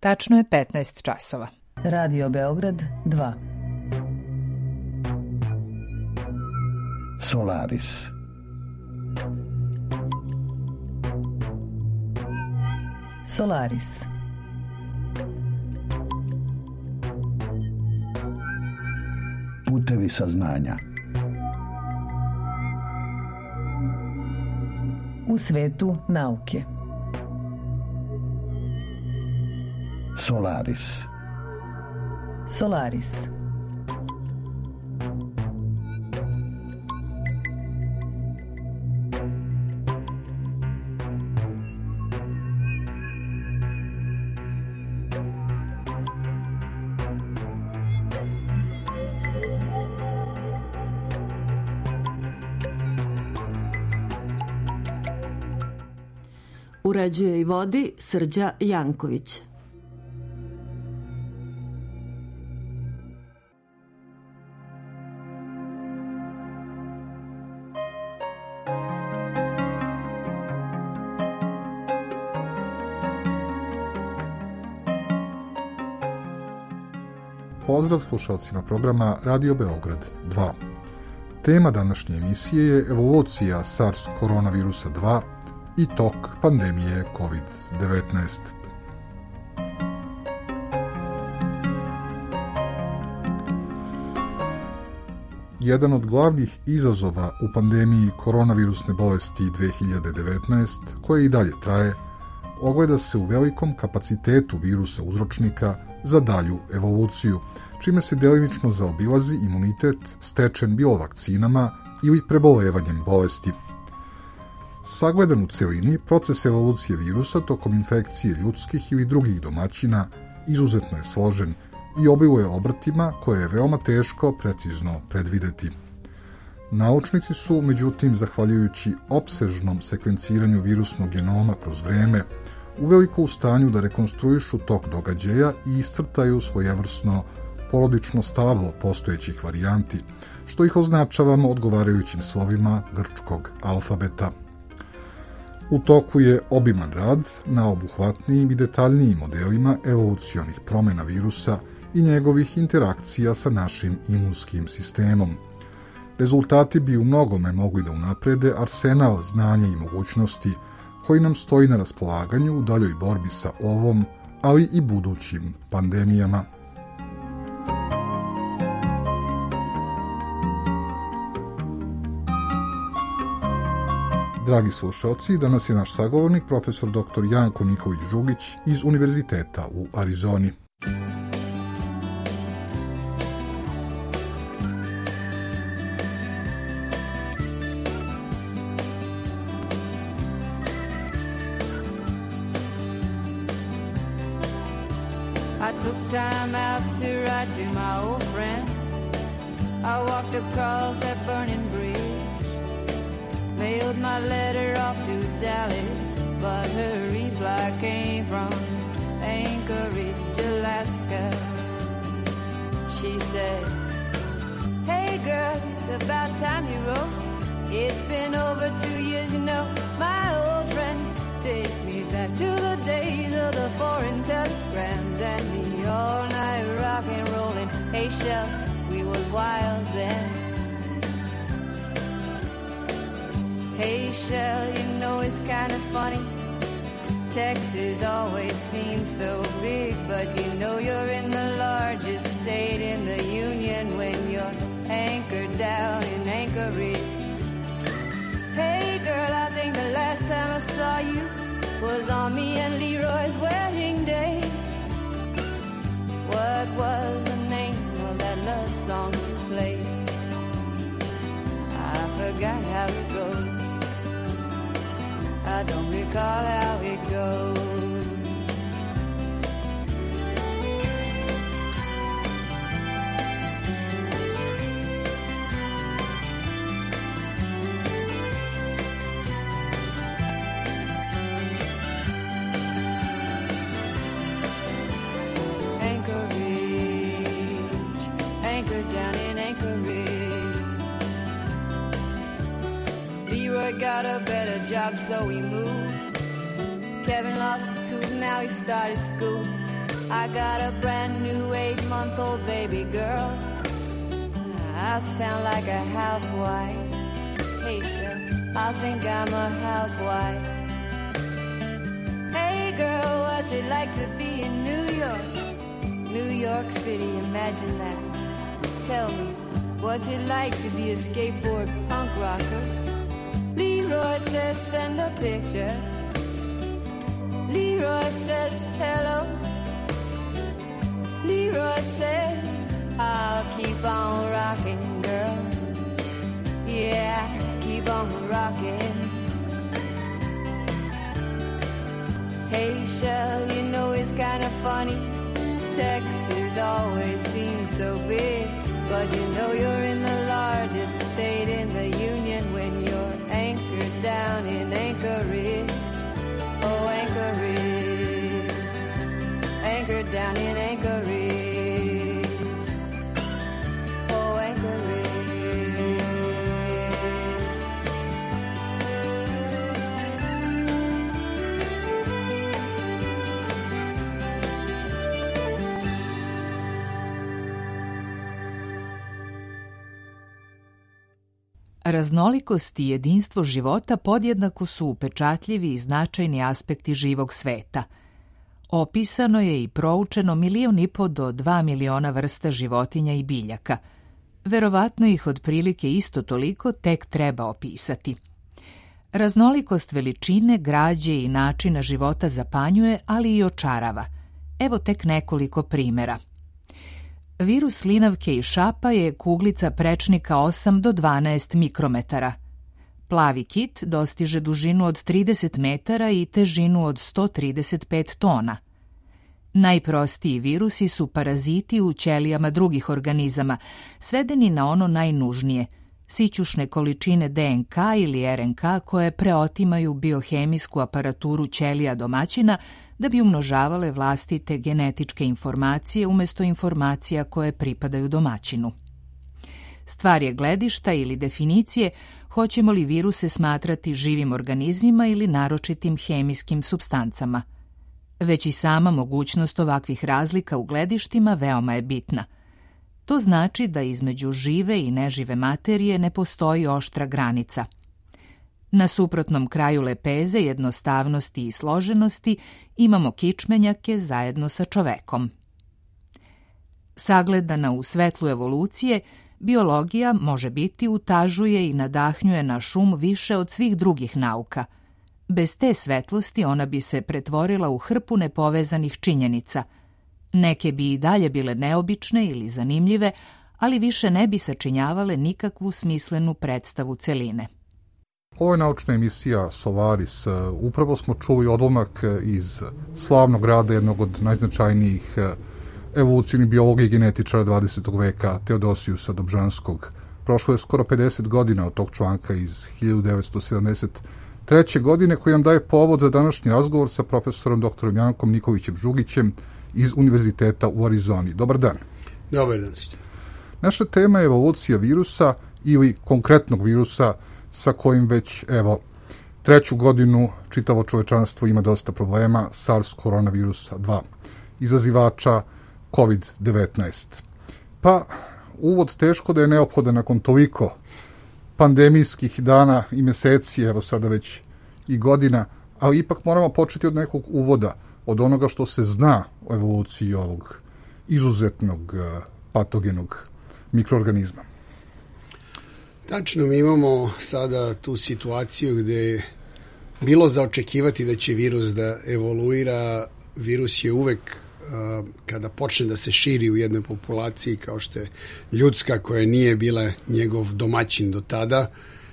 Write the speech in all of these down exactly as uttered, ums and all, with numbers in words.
Tačno je petnaest časova. Radio Beograd dva. Solaris. Solaris. Putevi saznanja. U svetu nauke. Solaris. Solaris. Uređuje i vodi Srđa Janković. Pozdrav slušalcima programa Radio Beograd dva. Tema današnje emisije je evolucija SARS koronavirusa dva i tok pandemije kovid devetnaest. Jedan od glavnih izazova u pandemiji koronavirusne bolesti dve hiljade devetnaest, koje i dalje traje, ogleda se u velikom kapacitetu virusa uzročnika za dalju evoluciju, čime se delimično zaobilazi imunitet stečen bilo vakcinama ili prebolevanjem bolesti. Sagledan u celini, proces evolucije virusa tokom infekcije ljudskih ili drugih domaćina izuzetno je složen i obiluje obrtima koje je veoma teško precizno predvideti. Naučnici su, međutim, zahvaljujući opsežnom sekvenciranju virusnog genoma kroz vreme, uveliko u stanju da rekonstruišu tok događaja i iscrtaju svojevrsno porodično stablo postojećih varijanti, što ih označavamo odgovarajućim slovima grčkog alfabeta. U toku je obiman rad na obuhvatnijim i detaljnijim modelima evolucionih promjena virusa i njegovih interakcija sa našim imunskim sistemom. Rezultati bi u mnogome mogli da unaprede arsenal znanja i mogućnosti koji nam stoji na raspolaganju u daljoj borbi sa ovom, ali i budućim pandemijama. Dragi slušalci, danas je naš sagovornik profesor doktor Janko Nikolić-Žugić iz Univerziteta u Arizoni. I took time out to write to my old friend. I walked across that burning bridge. Mailed my letter off to Dallas, but her reply came from Anchorage, Alaska. She said, "Hey girl, it's about time you wrote. It's been over two years, you know, my old friend. Take me back to the days of the foreign telegrams and the all-night rock and rollin'. Hey, Shell, we was wild then. Hey, Shell, you know it's kind of funny. Texas always seems so big, but you know you're in the largest state in the union when you're anchored down in Anchorage. Hey, girl, I think the last time I saw you was on me and Leroy's wedding day. What was the name of that love song you played? I forgot how it goes. I don't recall how it goes. Anchorage, anchored down in Anchorage. Leroy got a better job, so he moved. Kevin lost a tooth, now he started school. I got a brand new eight-month-old baby girl. I sound like a housewife. Hey, sir, I think I'm a housewife. Hey, girl, what's it like to be in New York? New York City, imagine that. Tell me, what's it like to be a skateboard punk rocker? Leroy says send a picture. Leroy says hello. Leroy says I'll keep on rocking, girl. Yeah, keep on rocking. Hey, Shell, you know it's kind of funny. Texas always seems so big, but you know you're in the largest state in the union when you're anchored down in Anchorage. Oh, Anchorage, anchored down in Anchorage. Oh, Anchorage. Raznolikost i jedinstvo života podjednako su upečatljivi i značajni aspekti živog sveta. Opisano je i proučeno milion i po do dva miliona vrsta životinja i biljaka. Verovatno ih otprilike isto toliko tek treba opisati. Raznolikost veličine, građe i načina života zapanjuje, ali i očarava. Evo tek nekoliko primjera. Virus linavke i šapa je kuglica prečnika osam do dvanaest mikrometara. Plavi kit dostiže dužinu od trideset metara i težinu od sto trideset pet tona. Najprostiji virusi su paraziti u ćelijama drugih organizama, svedeni na ono najnužnije, sićušne količine D N K ili R N K koje preotimaju biohemijsku aparaturu ćelija domaćina da bi umnožavale vlastite genetičke informacije umjesto informacija koje pripadaju domaćinu. Stvar je gledišta ili definicije hoćemo li viruse smatrati živim organizmima ili naročitim hemijskim supstancama. Već i sama mogućnost ovakvih razlika u gledištima veoma je bitna. To znači da između žive i nežive materije ne postoji oštra granica. Na suprotnom kraju lepeze jednostavnosti i složenosti imamo kičmenjake zajedno sa čovekom. Sagledana u svetlu evolucije, biologija može biti utažuje i nadahnjuje naš um više od svih drugih nauka. Bez te svetlosti ona bi se pretvorila u hrpu nepovezanih činjenica. Neke bi i dalje bile neobične ili zanimljive, ali više ne bi sačinjavale nikakvu smislenu predstavu celine. Ovo je naučna emisija Solaris. Upravo smo čuli odlomak iz slavnog rada jednog od najznačajnijih evolucijnih biologa i genetičara dvadesetog veka, Teodosijusa Dobžanskog. Prošlo je skoro pedeset godina od tog članka iz hiljadu devetsto sedamdeset treće. godine koji nam daje povod za današnji razgovor sa profesorom doktorom Jankom Nikolićem Žugićem iz Univerziteta u Arizoni. Dobar dan. Dobar dan. Naša tema je evolucija virusa ili konkretnog virusa sa kojim već, evo, treću godinu čitavo čovečanstvo ima dosta problema, SARS koronavirusa dva, izazivača kovid devetnaest. Pa, uvod teško da je neophodan nakon toliko pandemijskih dana i meseci, evo sada već i godina, ali ipak moramo početi od nekog uvoda, od onoga što se zna o evoluciji ovog izuzetnog patogenog mikroorganizma. Tačno, mi imamo sada tu situaciju gde je bilo za očekivati da će virus da evoluira. Virus je uvek, kada počne da se širi u jednoj populaciji, kao što je ljudska, koja nije bila njegov domaćin do tada,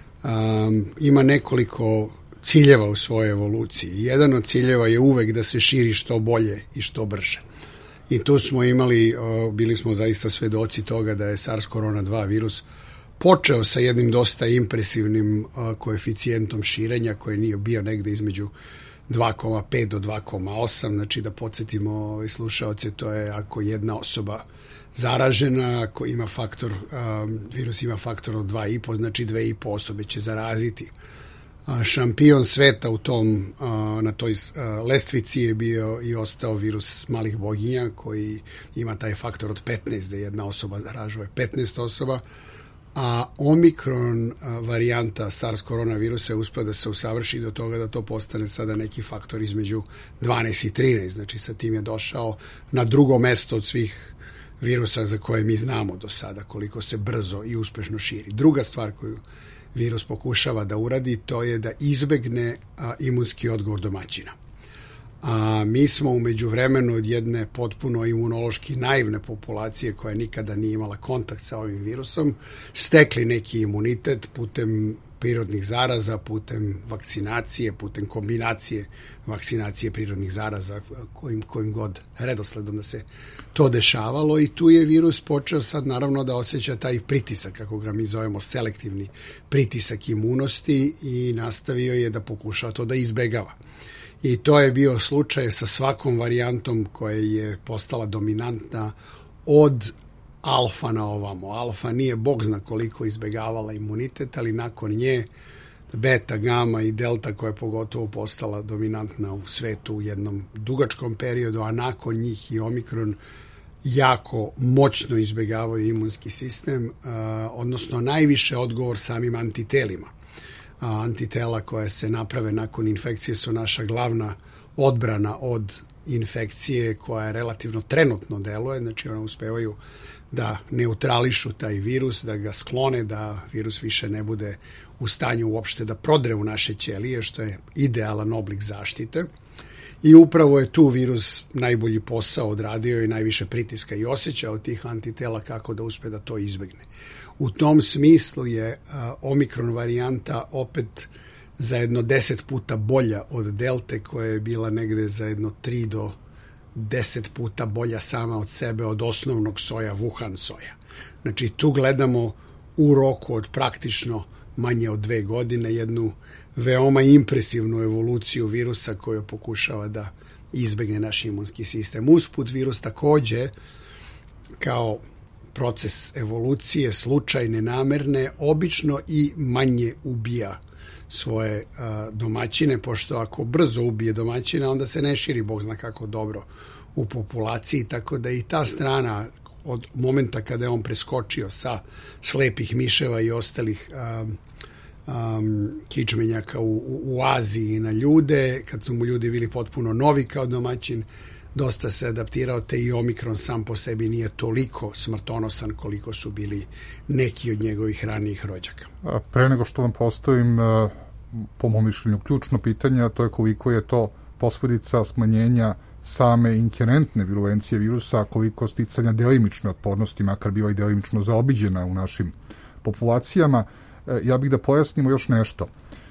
ima nekoliko ciljeva u svojoj evoluciji. Jedan od ciljeva je uvek da se širi što bolje i što brže. I tu smo imali, bili smo zaista svedoci toga da je SARS korona dva virus počeo sa jednim dosta impresivnim koeficijentom širenja koji nije bio negde između dva zarez pet do dva zarez osam, znači da podsjetimo slušaoce, to je ako jedna osoba zaražena, ako ima faktor, virus ima faktor od dva zarez pet, znači dve i po osobe će zaraziti šampion sveta u tom, na toj lestvici je bio i ostao virus malih boginja koji ima taj faktor od petnaest, da jedna osoba zaražuje petnaest osoba, a omikron varijanta SARS koronavirusa je uspio da se usavrši do toga da to postane sada neki faktor između dvanaest i trinaest, znači sa tim je došao na drugo mesto od svih virusa za koje mi znamo do sada koliko se brzo i uspešno širi. Druga stvar koju virus pokušava da uradi, to je da izbegne a, imunski odgovor domaćina. A mi smo umeđu vremenu od jedne potpuno imunološki naivne populacije koja nikada nije imala kontakt sa ovim virusom, stekli neki imunitet putem prirodnih zaraza, putem vakcinacije, putem kombinacije vakcinacije prirodnih zaraza, kojim, kojim god redosledom da se to dešavalo, i tu je virus počeo sad naravno da osjeća taj pritisak, kako ga mi zovemo selektivni pritisak imunosti, i nastavio je da pokuša to da izbegava. I to je bio slučaj sa svakom varijantom koja je postala dominantna od alfa na ovamo. Alfa nije bog zna koliko izbegavala imunitet, ali nakon nje beta, gama i delta koja je pogotovo postala dominantna u svetu u jednom dugačkom periodu, a nakon njih i omikron jako moćno izbegavaju imunski sistem, odnosno najviše odgovor samim antitelima. A antitela koja se naprave nakon infekcije su naša glavna odbrana od infekcije koja je relativno trenutno deluje, znači one uspevaju da neutrališu taj virus, da ga sklone, da virus više ne bude u stanju uopšte da prodre u naše ćelije, što je idealan oblik zaštite. I upravo je tu virus najbolji posao odradio i najviše pritiska i osjećao tih antitela kako da uspe da to izbegne. U tom smislu je a, omikron varijanta opet za jedno deset puta bolja od delte, koja je bila negde za jedno tri do deset puta bolja sama od sebe od osnovnog soja, Wuhan soja. Znači tu gledamo u roku od praktično manje od dve godine jednu veoma impresivnu evoluciju virusa koja pokušava da izbegne naš imunski sistem. Usput virus takođe kao proces evolucije, slučajne, namerne, obično i manje ubija svoje a, domaćine, pošto ako brzo ubije domaćina, onda se ne širi bog zna kako dobro u populaciji, tako da i ta strana od momenta kada je on preskočio sa slepih miševa i ostalih a, Um, kičmenjaka u, u, u Aziji na ljude, kad su mu ljudi bili potpuno novi kao domaćin, dosta se adaptirao, te i omikron sam po sebi nije toliko smrtonosan koliko su bili neki od njegovih ranijih rođaka. Pre nego što vam postavim po mom mišljenju ključno pitanje, a to je koliko je to posledica smanjenja same inherentne virulencije virusa, koliko sticanja delimične otpornosti, makar biva i delimično zaobiđena u našim populacijama. Ja bih da pojasnimo još nešto.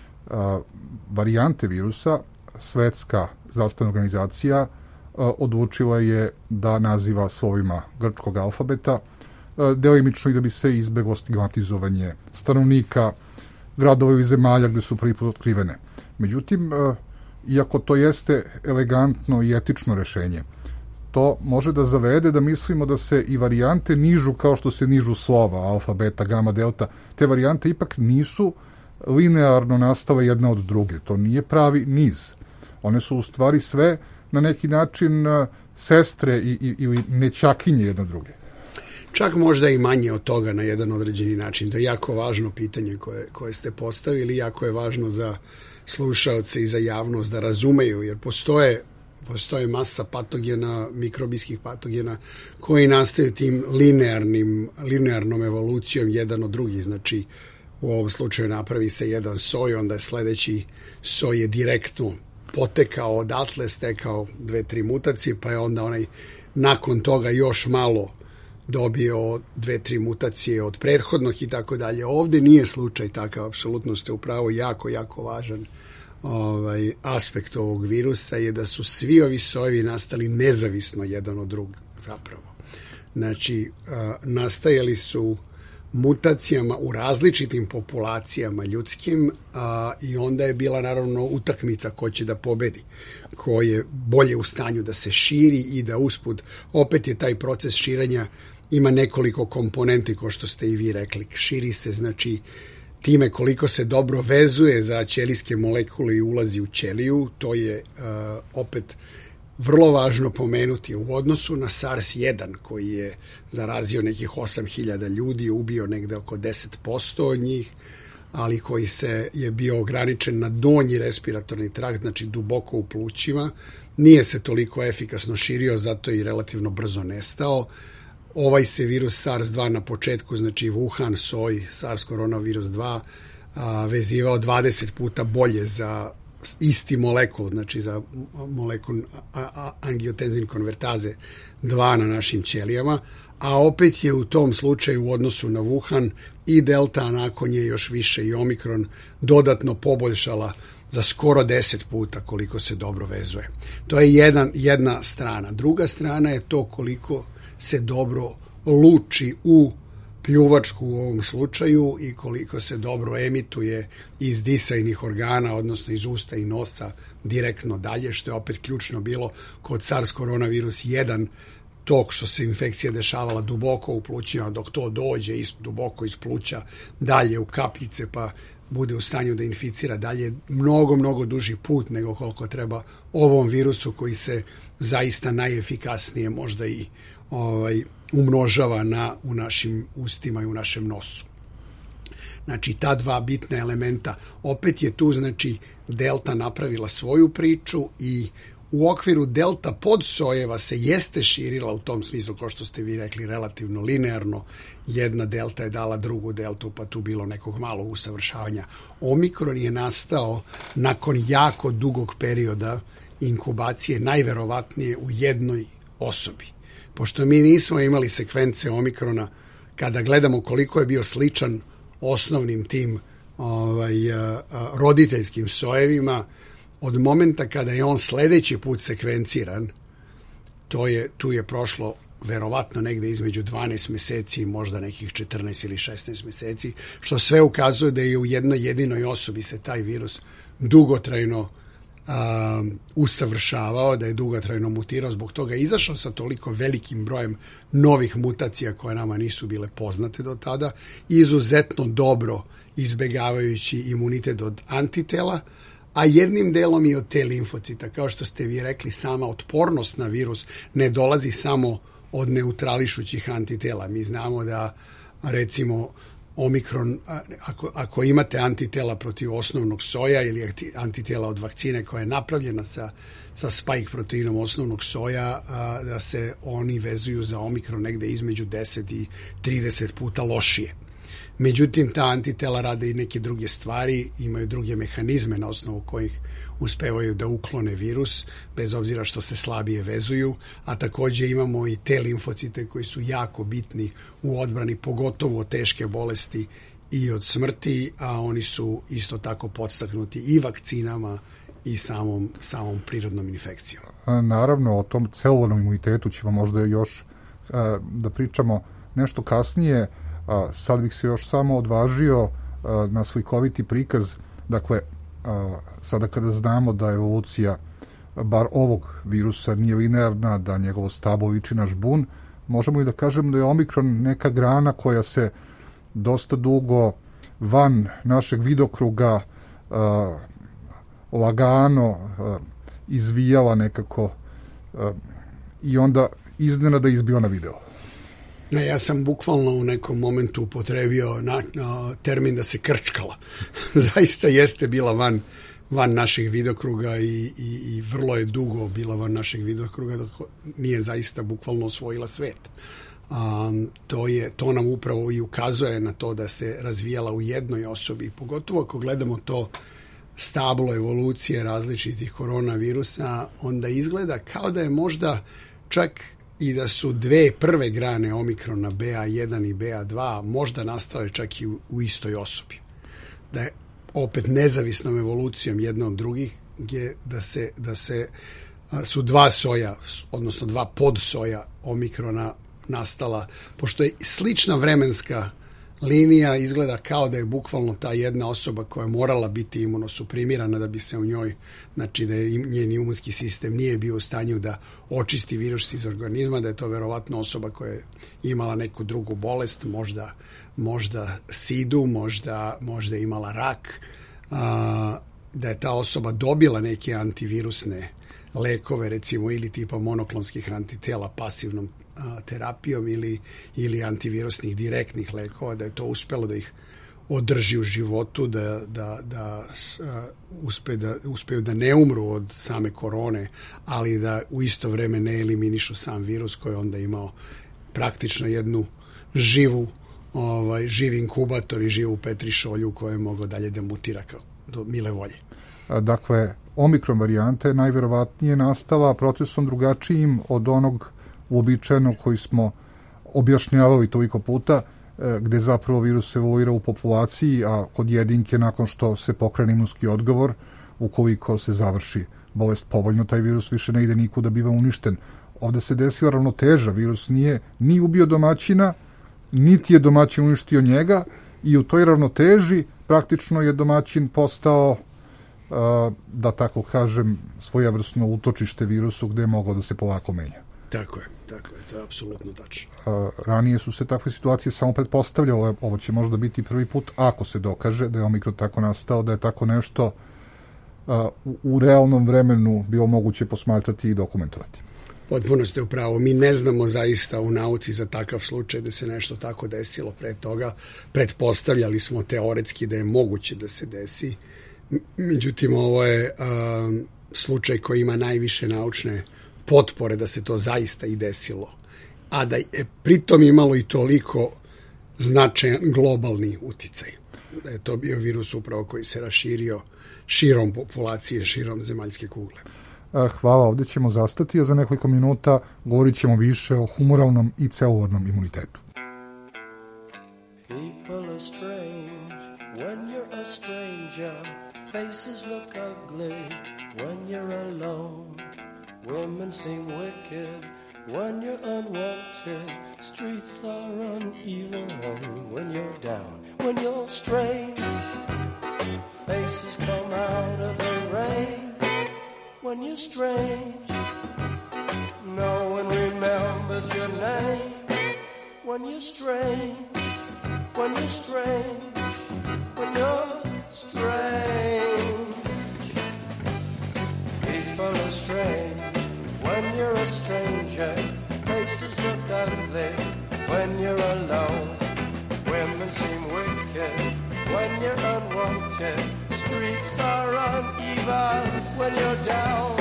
Varijante virusa Svetska zdravstvena organizacija odlučila je da naziva slovima grčkog alfabeta, delimično i da bi se izbeglo stigmatizovanje stanovnika gradova ili zemalja gde su prvi put otkrivene. Međutim, iako to jeste elegantno i etično rešenje, to može da zavede da mislimo da se i varijante nižu kao što se nižu slova, alfa, beta, gama, delta. Te varijante ipak nisu linearno nastale jedna od druge. To nije pravi niz. One su u stvari sve na neki način sestre i, i, ili nećakinje jedna druge. Čak možda i manje od toga na jedan određeni način. To je jako važno pitanje koje, koje ste postavili, jako je važno za slušaoce i za javnost da razumeju, jer postoje Postoje masa patogena, mikrobijskih patogena, koji nastaju tim linearnim, linearnom evolucijom jedan od drugih. Znači, u ovom slučaju napravi se jedan soj, onda je sledeći soj je direktno potekao odatle, stekao dve, tri mutacije, pa je onda onaj nakon toga još malo dobio dve, tri mutacije od prethodnog i tako dalje. Ovde nije slučaj takav, apsolutno ste upravo, jako, jako važan ovaj aspekt ovog virusa je da su svi ovi sojevi nastali nezavisno jedan od drugog zapravo. Znači, a, nastajali su mutacijama u različitim populacijama ljudskim, a, i onda je bila naravno utakmica ko će da pobedi, ko je bolje u stanju da se širi i da usput, opet je taj proces širenja ima nekoliko komponenti, kao što ste i vi rekli. Širi se, znači, time koliko se dobro vezuje za ćelijske molekule i ulazi u ćeliju. To je uh, opet vrlo važno pomenuti u odnosu na SARS jedan koji je zarazio nekih osam hiljada ljudi, ubio negde oko deset posto od njih, ali koji se je bio ograničen na donji respiratorni trakt, znači duboko u plućima. Nije se toliko efikasno širio, zato je i relativno brzo nestao. Ovaj se virus SARS dva na početku, znači Wuhan soj, SARS koronavirus dva, a, vezivao dvadeset puta bolje za isti molekul, znači za molekul angiotenzin konvertaze dva na našim ćelijama, a opet je u tom slučaju u odnosu na Wuhan i Delta, a nakon je još više i Omikron dodatno poboljšala za skoro deset puta koliko se dobro vezuje. To je jedan, jedna strana. Druga strana je to koliko se dobro luči u pljuvačku u ovom slučaju i koliko se dobro emituje iz disajnih organa, odnosno iz usta i nosa direktno dalje, što je opet ključno bilo kod SARS koronavirus jedan, to što se infekcija dešavala duboko u plućima, dok to dođe isto duboko iz pluća dalje u kapljice, pa bude u stanju da inficira dalje, mnogo, mnogo duži put nego koliko treba ovom virusu koji se zaista najefikasnije možda i ovaj, umnožava na, u našim ustima i u našem nosu. Znači, ta dva bitna elementa. Opet je tu, znači, Delta napravila svoju priču i u okviru Delta podsojeva se jeste širila u tom smislu, kao što ste vi rekli, relativno linearno. Jedna Delta je dala drugu Deltu, pa tu bilo nekog malog usavršavanja. Omikron je nastao nakon jako dugog perioda inkubacije, najverovatnije u jednoj osobi. Pošto mi nismo imali sekvence Omikrona, kada gledamo koliko je bio sličan osnovnim tim ovaj, a, a, roditeljskim sojevima, od momenta kada je on sledeći put sekvenciran, to je, tu je prošlo verovatno negde između dvanaest meseci i možda nekih četrnaest ili šesnaest meseci, što sve ukazuje da je u jednoj jedinoj osobi se taj virus dugotrajno a, usavršavao, da je dugotrajno mutirao, zbog toga je izašao sa toliko velikim brojem novih mutacija koje nama nisu bile poznate do tada, izuzetno dobro izbegavajući imunitet od antitela, a jednim delom i od te limfocita. Kao što ste vi rekli, sama otpornost na virus ne dolazi samo od neutrališućih antitela. Mi znamo da, recimo, Omikron, ako, ako imate antitela protiv osnovnog soja ili antitela od vakcine koja je napravljena sa, sa spike proteinom osnovnog soja, a, da se oni vezuju za Omikron negde između deset i trideset puta lošije. Međutim, ta antitela rade i neke druge stvari, imaju druge mehanizme na osnovu kojih uspevaju da uklone virus, bez obzira što se slabije vezuju, a takođe imamo i te limfocite koji su jako bitni u odbrani, pogotovo od teške bolesti i od smrti, a oni su isto tako podstaknuti i vakcinama i samom, samom prirodnom infekcijom. Naravno, o tom celularnom imunitetu ćemo možda još da pričamo nešto kasnije. A, sad bih se još samo odvažio a, na slikoviti prikaz. Dakle, a, sada kada znamo da evolucija bar ovog virusa nije linearna, da njegovo stablo liči na žbun, možemo i da kažemo da je Omikron neka grana koja se dosta dugo van našeg vidokruga a, lagano a, izvijala nekako a, i onda iznenada izbio na video. Ne, ja sam bukvalno u nekom momentu upotrebio na, na, termin da se krčkala. Zaista jeste bila van, van našeg vidokruga i, i, i vrlo je dugo bila van našeg vidokruga, dok nije zaista bukvalno osvojila svet. Um, to, je, to nam upravo i ukazuje na to da se razvijala u jednoj osobi. Pogotovo ako gledamo to stablo evolucije različitih koronavirusa, onda izgleda kao da je možda čak i da su dve prve grane Omikrona, B A jedan i B A dva, možda nastale čak i u, u istoj osobi. Da je opet nezavisnom evolucijom jedna od drugih je da se, da se a, su dva soja, odnosno dva podsoja Omikrona nastala, pošto je slična vremenska linija izgleda kao da je bukvalno ta jedna osoba koja je morala biti imunosuprimirana da bi se u njoj, znači da je njen imunski sistem nije bio u stanju da očisti virus iz organizma, da je to verovatno osoba koja je imala neku drugu bolest, možda, možda sidu, možda, možda imala rak, a, da je ta osoba dobila neke antivirusne lekove, recimo ili tipa monoklonskih antitela pasivnom a, terapijom ili, ili antivirusnih direktnih lekova, da je to uspelo da ih održi u životu, da, da, da a, uspe da uspeju da ne umru od same korone, ali da u isto vreme ne eliminišu sam virus koji je onda imao praktično jednu živu, ovaj, živi inkubator i živu petrišolju koja je mogla dalje da mutira kao do mile volje. Dakle, omikron varijanta je najverovatnije nastala procesom drugačijim od onog uobičajenog koji smo objašnjavali toliko puta, gde zapravo virus evoluira u populaciji, a kod jedinke nakon što se pokrene imunski odgovor, ukoliko se završi bolest povoljno, taj virus više ne ide nikuda, biva uništen. Ovde se desila ravnoteža, virus nije ni ubio domaćina, niti je domaćin uništio njega, i u toj ravnoteži praktično je domaćin postao, da tako kažem, svojevrsno utočište virusu gde je mogao da se polako menja. Tako je, tako je, to je apsolutno tačno. Ranije su se takve situacije samo pretpostavljale, ovo će možda biti prvi put, ako se dokaže da je omikron tako nastao, da je tako nešto u realnom vremenu bilo moguće posmatrati i dokumentovati. Potpuno ste u pravu. Mi ne znamo zaista u nauci za takav slučaj da se nešto tako desilo pre toga. Pretpostavljali smo teoretski da je moguće da se desi. Međutim, ovo je um, slučaj koji ima najviše naučne potpore da se to zaista i desilo. A da je pritom imalo i toliko značajan globalni uticaj. Da je to bio virus upravo koji se raširio širom populacije, širom zemaljske kugle. Hvala, ovdje ćemo zastati, a za nekoliko minuta govorit ćemo više o humoralnom i celularnom imunitetu. People are strange when you're a stranger. Faces look ugly when you're alone. Women seem wicked when you're unwanted. Streets are uneven when you're down. When you're strange, faces come out of the rain. When you're strange, no one remembers your name. When you're strange, when you're strange, when you're strange. People are strange when you're a stranger. Faces look ugly when you're alone. Women seem wicked when you're unwanted. Streets are uneven when you're down.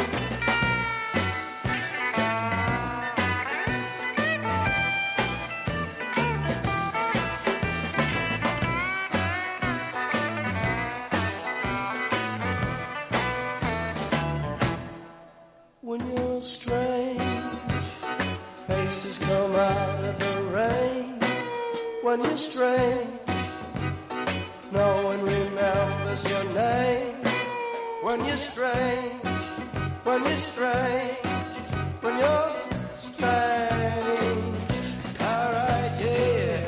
When you're strange, faces come out of the rain. When you're strange, no one remembers your name. When you're strange, when you're strange, when you're strange. All right, yeah.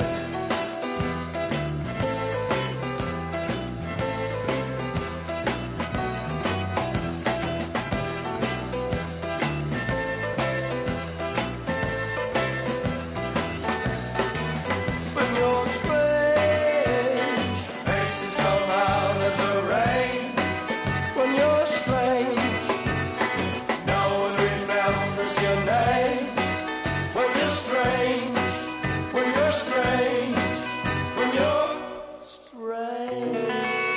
When you're strange, faces come out of the rain. When you're strange, no one remembers your name. When you're strange, when you're strange, when you're strange.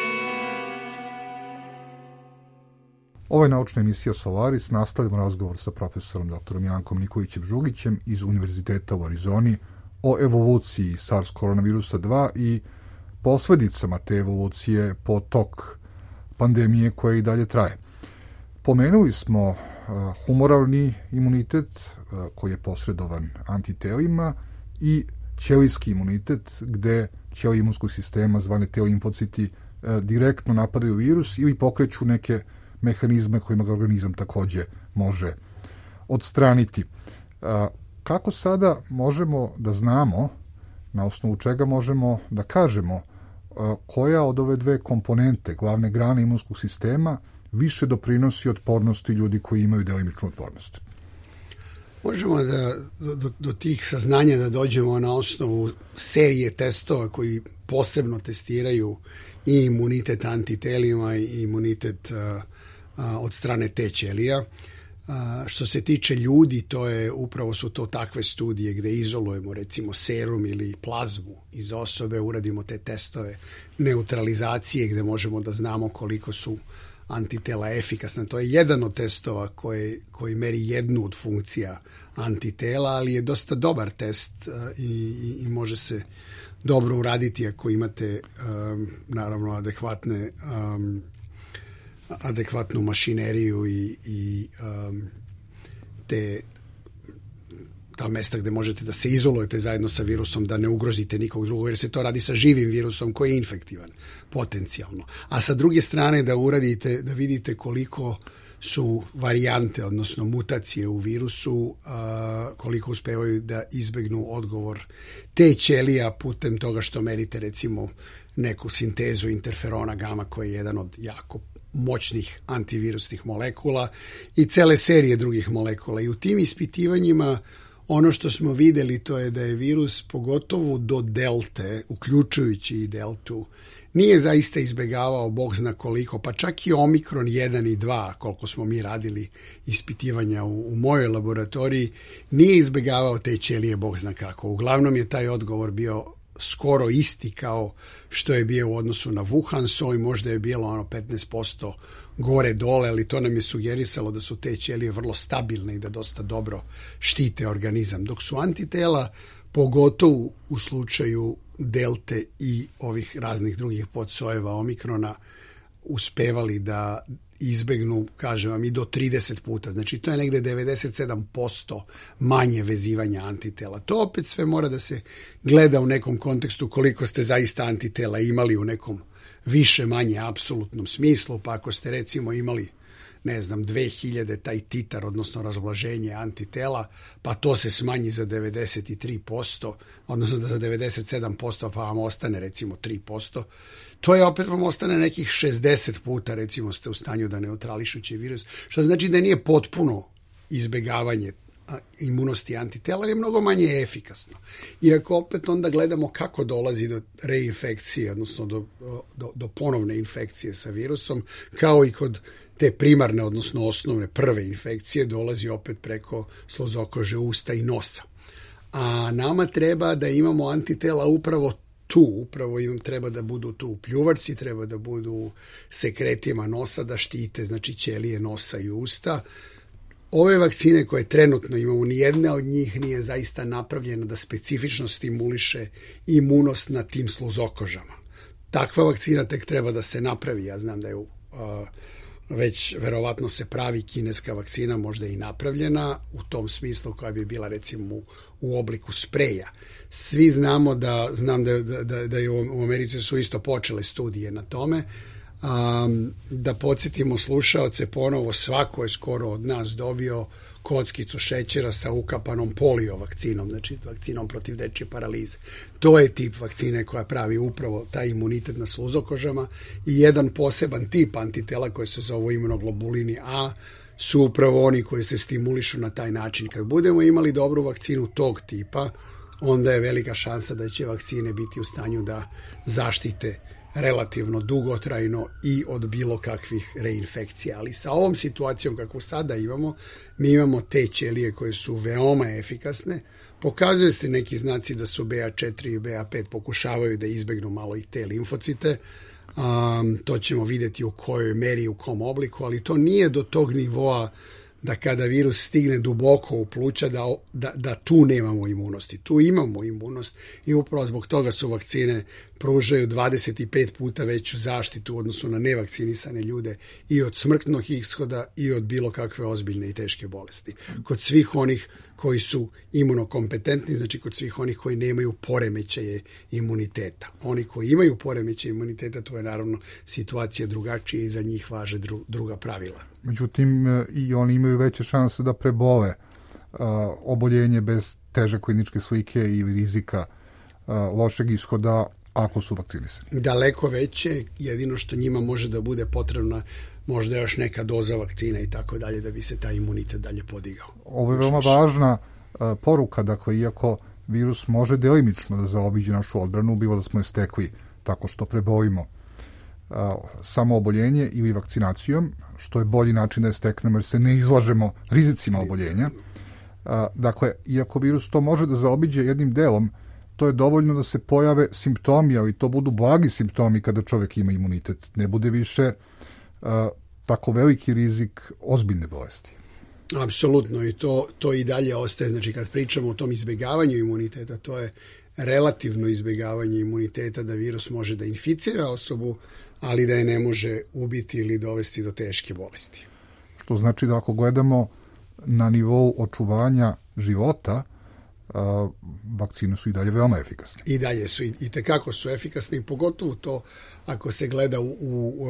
Ovo je naučna emisija Solaris. Nastavljamo razgovor sa profesorom doktorom Jankom Nikolićem-Žugićem iz Univerziteta u Arizoni o evoluciji SARS koronavirusa dva i posledicama te evolucije po tok pandemije koja i dalje traje. Pomenuli smo uh, humoralni imunitet uh, koji je posredovan antitelima i ćelijski imunitet gde ćelije imunskog sistema zvane T limfociti uh, direktno napadaju virus ili pokreću neke mehanizme kojima ga organizam takođe može odstraniti. Uh, kako sada možemo da znamo na osnovu čega možemo da kažemo koja od ove dve komponente, glavne grane imunskog sistema, više doprinosi otpornosti ljudi koji imaju delimičnu otpornost? Možemo da do, do tih saznanja da dođemo na osnovu serije testova koji posebno testiraju i imunitet antitelima i imunitet a, a, od strane T ćelija. A, što se tiče ljudi, to je upravo su to takve studije gde izolujemo recimo serum ili plazmu iz osobe, uradimo te testove neutralizacije gde možemo da znamo koliko su antitela efikasna. To je jedan od testova koji, koji meri jednu od funkcija antitela, ali je dosta dobar test uh, i, i, i može se dobro uraditi ako imate um, naravno adekvatne um, adekvatnu mašineriju i, i um, te ta mesta gde možete da se izolujete zajedno sa virusom, da ne ugrozite nikog drugog, jer se to radi sa živim virusom koji je infektivan, potencijalno. A sa druge strane da uradite, da vidite koliko su varijante, odnosno mutacije u virusu, a, koliko uspevaju da izbegnu odgovor te ćelija putem toga što merite recimo neku sintezu interferona gama koji je jedan od jako moćnih antivirusnih molekula i cele serije drugih molekula. I u tim ispitivanjima ono što smo videli to je da je virus pogotovo do delte, uključujući i deltu, nije zaista izbegavao bog zna koliko, pa čak i omikron jedan i dva, koliko smo mi radili ispitivanja u, u mojoj laboratoriji, nije izbegavao te ćelije bog zna kako. Uglavnom je taj odgovor bio skoro isti kao što je bio u odnosu na Wuhan soj, možda je bilo ono petnaest posto gore dole, ali to nam je sugerisalo da su te ćelije vrlo stabilne i da dosta dobro štite organizam. Dok su antitela, pogotovo u slučaju delte i ovih raznih drugih podsojeva omikrona, uspevali da izbegnu, kažem vam, i do trideset puta. Znači, to je negde devedeset sedam posto manje vezivanja antitela. To opet sve mora da se gleda u nekom kontekstu koliko ste zaista antitela imali u nekom više manje apsolutnom smislu, pa ako ste recimo imali ne znam, dve hiljade taj titar, odnosno razblaženje antitela, pa to se smanji za devedeset tri posto, odnosno da za devedeset sedam posto pa vam ostane recimo tri posto, to je opet vam ostane nekih šezdeset puta, recimo ste u stanju da neutrališući virus, što znači da nije potpuno izbegavanje imunosti antitela, ali je mnogo manje efikasno. Iako opet onda gledamo kako dolazi do reinfekcije, odnosno do, do, do ponovne infekcije sa virusom, kao i kod te primarne, odnosno osnovne prve infekcije, dolazi opet preko slozokože usta i nosa. A nama treba da imamo antitela upravo tu, upravo im treba da budu tu u pljuvarci, treba da budu u sekretima nosa, da štite, znači ćelije nosa i usta. Ove vakcine koje trenutno imamo, nijedna od njih nije zaista napravljena da specifično stimuliše imunost na tim sluzokožama. Takva vakcina tek treba da se napravi. Ja znam da je uh, već verovatno se pravi kineska vakcina, možda i napravljena u tom smislu koja bi bila recimo u, u obliku spreja. Svi znamo da, znam da, da, da je u Americi su isto počele studije na tome. Um, da podsjetimo slušaoce ponovo, svako je skoro od nas dobio kockicu šećera sa ukapanom polio vakcinom, znači vakcinom protiv dečje paralize. To je tip vakcine koja pravi upravo taj imunitet na sluzokožama i jedan poseban tip antitela koji se zovu imunoglobulini A su upravo oni koji se stimulišu na taj način. Kad budemo imali dobru vakcinu tog tipa, onda je velika šansa da će vakcine biti u stanju da zaštite relativno dugotrajno i od bilo kakvih reinfekcija. Ali sa ovom situacijom kako sada imamo, mi imamo te ćelije koje su veoma efikasne. Pokazuje se neki znaci da su B A četiri i B A pet pokušavaju da izbegnu malo i te limfocite. Um, to ćemo vidjeti u kojoj meri i u kom obliku, ali to nije do tog nivoa da kada virus stigne duboko u pluća, da, da, da tu nemamo imunosti. Tu imamo imunost i upravo zbog toga su vakcine pružaju dvadeset pet puta veću zaštitu u odnosu na nevakcinisane ljude i od smrtnog ishoda i od bilo kakve ozbiljne i teške bolesti. Kod svih onih koji su imunokompetentni, znači kod svih onih koji nemaju poremećaje imuniteta. Oni koji imaju poremećaje imuniteta, to je naravno situacija drugačija i za njih važe dru, druga pravila. Međutim, i oni imaju veće šanse da prebole uh, oboljenje bez teže kliničke slike i rizika lošeg ishoda ako su vakcinisani. Daleko veće, jedino što njima može da bude potrebna možda još neka doza vakcina i tako dalje da bi se taj imunitet dalje podigao. Ovo je veoma važna uh, poruka, dakle, iako virus može delimično da zaobiđe našu odbranu, bilo da smo je stekli tako što prebolimo uh, samo oboljenje ili vakcinacijom, što je bolji način da je steknemo jer se ne izlažemo rizicima oboljenja. Uh, dakle, iako virus to može da zaobiđe jednim delom, to je dovoljno da se pojave simptomi, ali to budu blagi simptomi kada čovjek ima imunitet. Ne bude više uh, tako veliki rizik ozbiljne bolesti. Apsolutno, i to, to i dalje ostaje. Znači, kad pričamo o tom izbjegavanju imuniteta, to je relativno izbjegavanje imuniteta da virus može da inficira osobu, ali da je ne može ubiti ili dovesti do teške bolesti. Što znači da ako gledamo na nivou očuvanja života, Uh, vakcine su i dalje veoma efikasne. I dalje su, i, i tekako su efikasne, i pogotovo to ako se gleda u, u, u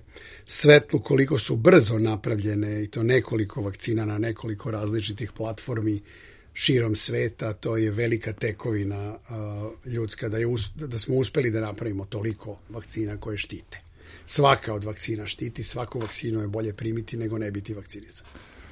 svetlu koliko su brzo napravljene, i to nekoliko vakcina na nekoliko različitih platformi širom sveta, to je velika tekovina uh, ljudska, da, je us, da smo uspeli da napravimo toliko vakcina koje štite. Svaka od vakcina štiti, svaku vakcinu je bolje primiti nego ne biti vakcinisan.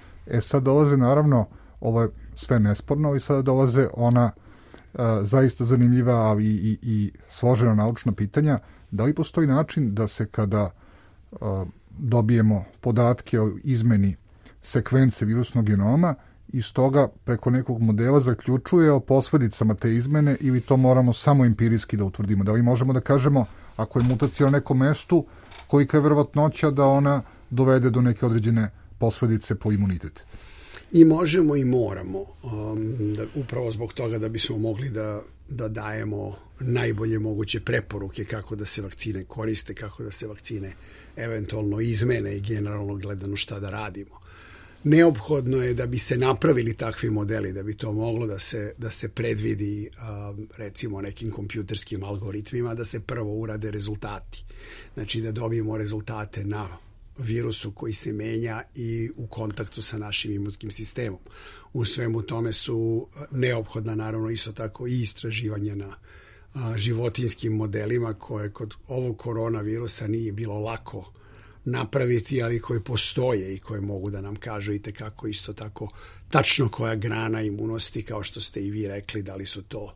E sad dolaze naravno, ovo je sve nesporno, i sada dolaze ona uh, zaista zanimljiva, ali i, i, i složena naučna pitanja. Da li postoji način da se kada uh, dobijemo podatke o izmeni sekvence virusnog genoma, iz toga preko nekog modela zaključuje o posledicama te izmene, ili to moramo samo empirijski da utvrdimo? Da li možemo da kažemo, ako je mutacija na nekom mestu, kolika je verovatnoća da ona dovede do neke određene posledice po imunitet? I možemo i moramo, um, da, upravo zbog toga da bismo mogli da, da dajemo najbolje moguće preporuke kako da se vakcine koriste, kako da se vakcine eventualno izmene i generalno gledano šta da radimo. Neophodno je da bi se napravili takvi modeli, da bi to moglo da se, da se predvidi um, recimo nekim kompjuterskim algoritmima, da se prvo urade rezultati. Znači da dobijemo rezultate na virusu koji se menja i u kontaktu sa našim imunskim sistemom. U svemu tome su neophodna naravno isto tako i istraživanja na a, životinjskim modelima koje kod ovog koronavirusa nije bilo lako napraviti, ali koji postoje i koje mogu da nam kažu i tekako isto tako tačno koja grana imunosti, kao što ste i vi rekli, da li su to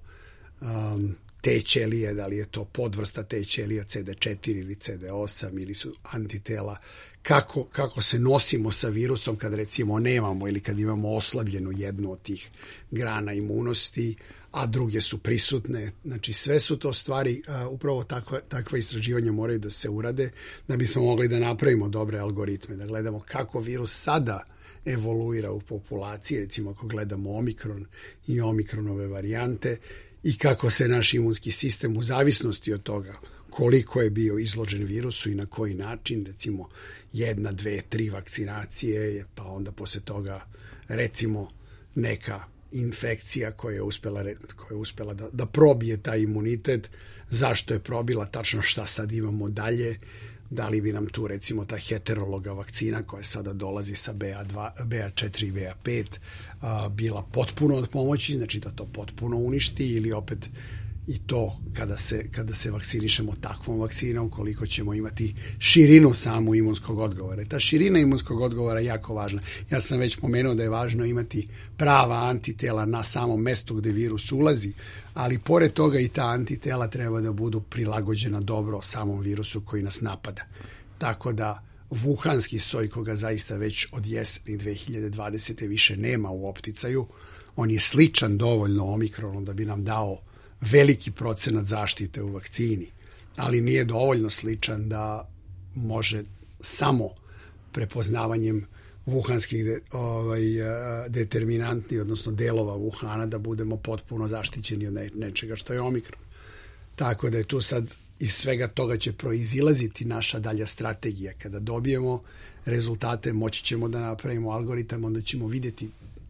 um, te ćelije, da li je to podvrsta te ćelija C D četiri ili C D osam ili su antitela, kako, kako se nosimo sa virusom kad recimo nemamo ili kad imamo oslabljenu jednu od tih grana imunosti, a druge su prisutne. Znači sve su to stvari, a, upravo takva, takva istraživanja moraju da se urade da bismo mogli da napravimo dobre algoritme, da gledamo kako virus sada evoluira u populaciji, recimo ako gledamo omikron i omikronove varijante, i kako se naš imunski sistem u zavisnosti od toga koliko je bio izložen virusu i na koji način, recimo jedna, dve, tri vakcinacije, pa onda posle toga recimo neka infekcija koja je uspela, koja je uspela da, da probije taj imunitet, zašto je probila, tačno šta sad imamo dalje, da li bi nam tu recimo ta heterologa vakcina koja sada dolazi sa B A dva, B A četiri i B A pet a, bila potpuno od pomoći, znači da to potpuno uništi, ili opet i to kada se, kada se vakcinišemo takvom vakcinom, koliko ćemo imati širinu samu imunskog odgovora. I ta širina imunskog odgovora je jako važna. Ja sam već pomenuo da je važno imati prava antitela na samom mestu gde virus ulazi, ali pored toga i ta antitela treba da budu prilagođena dobro samom virusu koji nas napada. Tako da vuhanski soj, koga zaista već od jeseni dve hiljade dvadesete više nema u opticaju, on je sličan dovoljno omikronu da bi nam dao veliki procenat zaštite u vakcini, ali nije dovoljno sličan da može samo prepoznavanjem vuhanskih de, ovaj, determinantni, odnosno delova Vuhana, da budemo potpuno zaštićeni od nečega što je omikron. Tako da je tu sad iz svega toga će proizilaziti naša dalja strategija. Kada dobijemo rezultate, moći ćemo da napravimo algoritam, onda ćemo vidjeti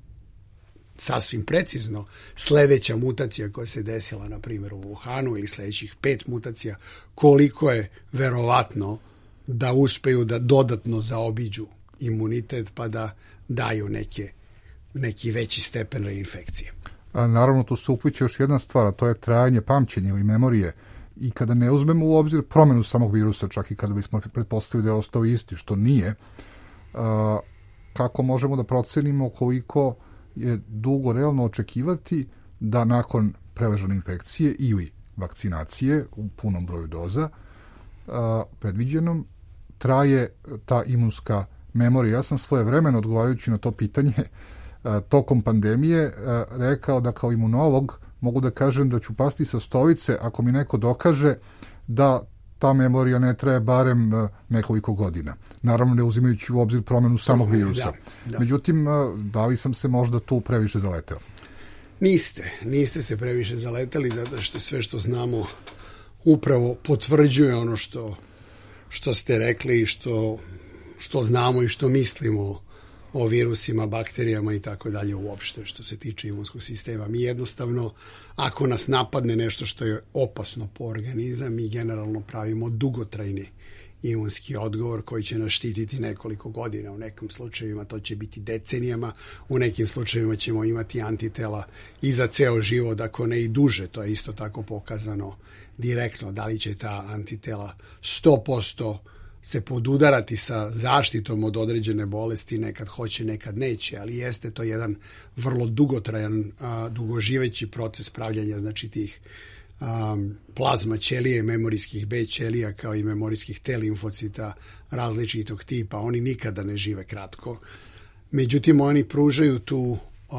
sasvim precizno sledeća mutacija koja se desila na primjer u Wuhanu ili sledećih pet mutacija, koliko je verovatno da uspeju da dodatno zaobiđu imunitet pa da daju neke, neki veći stepen reinfekcije. A, naravno, tu se upliče još jedna stvar, a to je trajanje pamćenja ili memorije. I kada ne uzmemo u obzir promjenu samog virusa, čak i kada bismo pretpostavili da je ostao isti, što nije, a, kako možemo da procenimo koliko je dugo realno očekivati da nakon preležane infekcije ili vakcinacije u punom broju doza a, predviđenom traje ta imunska memorija. Ja sam svoje vremeno, odgovarajući na to pitanje, a, tokom pandemije a, rekao da kao imunolog mogu da kažem da ću pasti sa stolice ako mi neko dokaže da ta memorija ne traje barem a, nekoliko godina. Naravno, ne uzimajući u obzir promjenu samog virusa. Da, da. Međutim, a, da li sam se možda tu previše zaleteo? Niste, niste se previše zaletali, zato što sve što znamo upravo potvrđuje ono što, što ste rekli i što, što znamo i što mislimo o virusima, bakterijama i tako dalje uopšte što se tiče imunskog sistema. Mi jednostavno, ako nas napadne nešto što je opasno po organizam, mi generalno pravimo dugotrajni imunski odgovor koji će nas štititi nekoliko godina. U nekim slučajevima to će biti decenijama, u nekim slučajevima ćemo imati antitela i za ceo život, ako ne i duže. To je isto tako pokazano direktno. Da li će ta antitela sto posto se podudarati sa zaštitom od određene bolesti, nekad hoće, nekad neće, ali jeste to jedan vrlo dugotrajan, a, dugoživeći proces pravljanja, znači tih Um, plazma ćelije, memorijskih B ćelija kao i memorijskih T limfocita različitog tipa. Oni nikada ne žive kratko. Međutim, oni pružaju tu uh,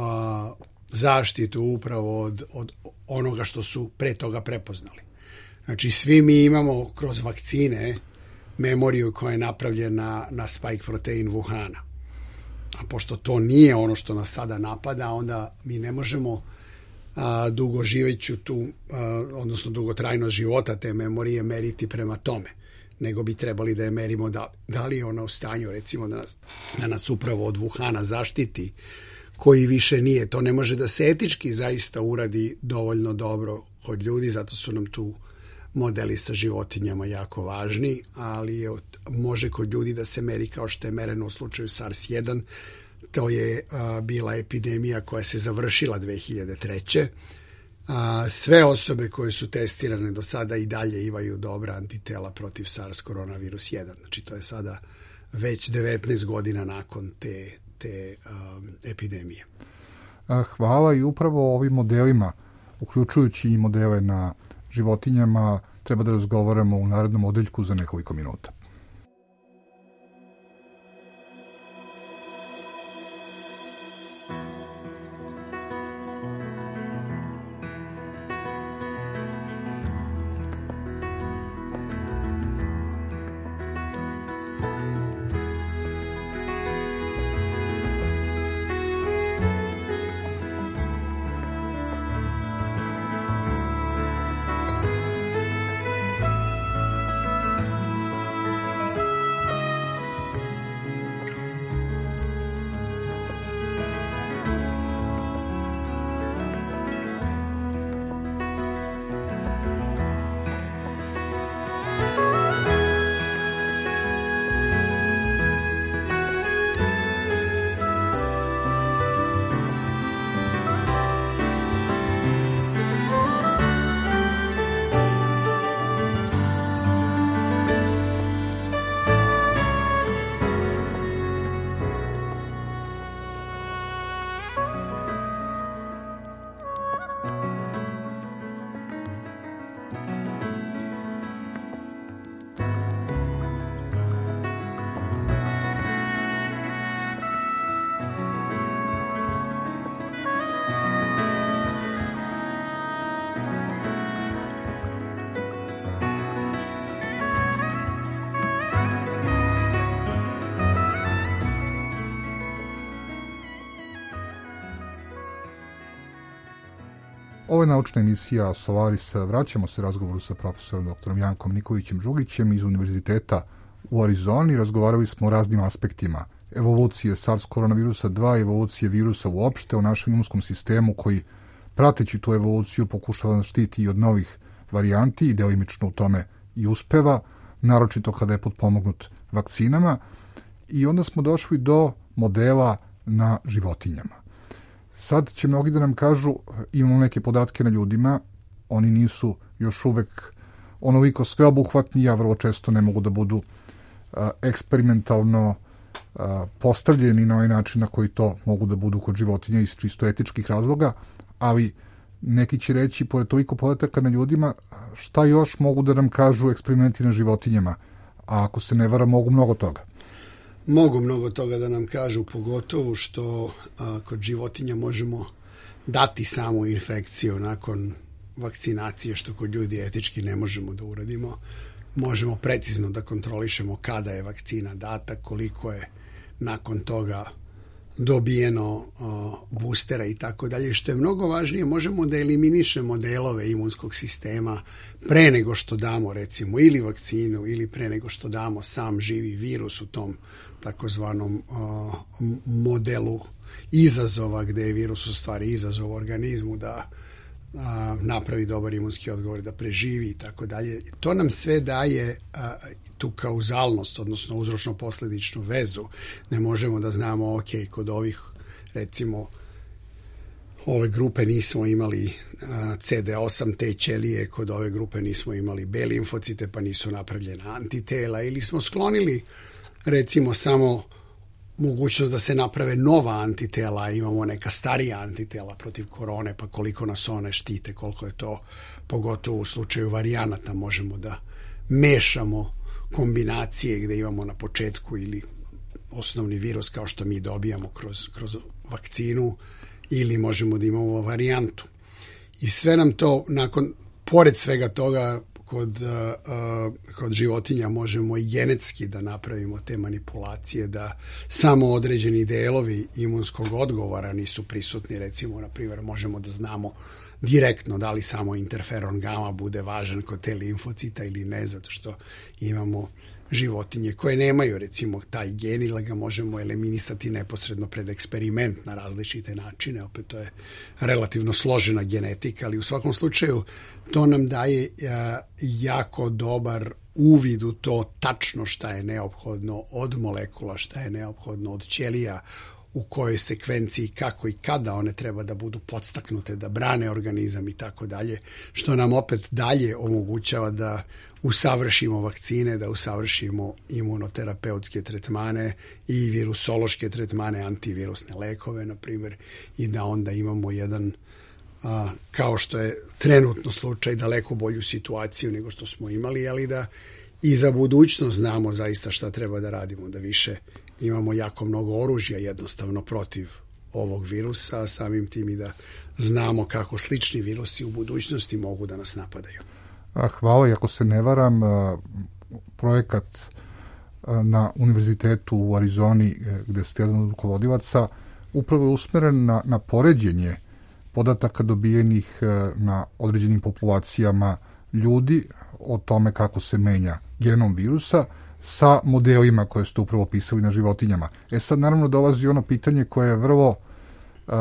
zaštitu upravo od, od onoga što su pre toga prepoznali. Znači, svi mi imamo kroz vakcine memoriju koja je napravljena na spike protein Wuhana. A pošto to nije ono što nas sada napada, onda mi ne možemo a, dugo živeću tu, a, odnosno dugotrajnost života te memorije meriti prema tome, nego bi trebali da je merimo da, da li je ona u stanju, recimo, da nas, da nas upravo od Wuhana zaštiti, koji više nije. To ne može da se etički zaista uradi dovoljno dobro kod ljudi, zato su nam tu modeli sa životinjama jako važni, ali je, može kod ljudi da se meri kao što je mereno u slučaju SARS jedan. To je a, bila epidemija koja se završila dve hiljade treće. A, sve osobe koje su testirane do sada i dalje imaju dobra antitela protiv SARS koronavirus jedan. Znači to je sada već devetnaest godina nakon te, te um, epidemije. Hvala, i upravo o ovim modelima, uključujući i modele na životinjama, treba da razgovaramo u narednom odeljku za nekoliko minuta. Ovo je naučna emisija Solaris. Vraćamo se razgovoru sa profesorom doktorom Jankom Nikolićem Žugićem iz Univerziteta u Arizoni. Razgovarali smo o raznim aspektima evolucije SARS koronavirusa dva, evolucije virusa uopšte, o našem imunskom sistemu koji, prateći tu evoluciju, pokušava da štiti i od novih varijanti i delimično u tome i uspeva, naročito kada je potpomognut vakcinama. I onda smo došli do modela na životinjama. Sad će mnogi da nam kažu, imamo neke podatke na ljudima, oni nisu još uvek onoliko sveobuhvatni, a vrlo često ne mogu da budu a, eksperimentalno a, postavljeni na ovaj način na koji to mogu da budu kod životinja iz čisto etičkih razloga, ali neki će reći, pored toliko podataka na ljudima, šta još mogu da nam kažu eksperimenti na životinjama, a ako se ne vara, mogu mnogo toga. Mogu mnogo toga da nam kažu, pogotovo što a, kod životinja možemo dati samo infekciju nakon vakcinacije, što kod ljudi etički ne možemo da uradimo. Možemo precizno da kontrolišemo kada je vakcina data, koliko je nakon toga dobijeno uh, boostera i tako dalje. Što je mnogo važnije, možemo da eliminišemo delove imunskog sistema pre nego što damo, recimo, ili vakcinu, ili pre nego što damo sam živi virus u tom takozvanom uh, modelu izazova, gde je virus u stvari izazov organizmu da a, napravi dobar imunski odgovor, da preživi i tako dalje. To nam sve daje a, tu kauzalnost, odnosno uzročno-posledičnu vezu. Ne možemo da znamo, ok, kod ovih, recimo, ove grupe nismo imali a, C D osam te ćelije, kod ove grupe nismo imali B limfocite, pa nisu napravljena antitela, ili smo sklonili, recimo, samo mogućnost da se naprave nova antitela, imamo neka starija antitela protiv korone, pa koliko nas one štite, koliko je to, pogotovo u slučaju varijanata, možemo da mešamo kombinacije gde imamo na početku ili osnovni virus kao što mi dobijamo kroz, kroz vakcinu, ili možemo da imamo varijantu. I sve nam to, nakon, pored svega toga, kod, uh, kod životinja možemo i genetski da napravimo te manipulacije, da samo određeni delovi imunskog odgovora nisu prisutni. Recimo, na primjer, možemo da znamo direktno da li samo interferon gama bude važan kod te limfocita ili ne, zato što imamo životinje koje nemaju, recimo, taj gen, ili ga možemo eliminisati neposredno pred eksperiment na različite načine. Opet to je relativno složena genetika, ali u svakom slučaju to nam daje a, jako dobar uvid u to tačno šta je neophodno od molekula, šta je neophodno od ćelija, u kojoj sekvenciji, kako i kada one treba da budu podstaknute, da brane organizam i tako dalje, što nam opet dalje omogućava da usavršimo vakcine, da usavršimo imunoterapeutske tretmane i virusološke tretmane, antivirusne lekove, na primjer, i da onda imamo jedan, a, kao što je trenutno slučaj, daleko bolju situaciju nego što smo imali, ali da i za budućnost znamo zaista šta treba da radimo, da više imamo jako mnogo oružja jednostavno protiv ovog virusa, a samim tim i da znamo kako slični virusi u budućnosti mogu da nas napadaju. Hvala, i ako se ne varam, projekat na univerzitetu u Arizoni, gde ste jedan od rukovodilaca, upravo je usmeren na, na poređenje podataka dobijenih na određenim populacijama ljudi o tome kako se menja genom virusa sa modelima koje ste upravo pisali na životinjama. E sad, naravno, dolazi ono pitanje koje je vrlo uh,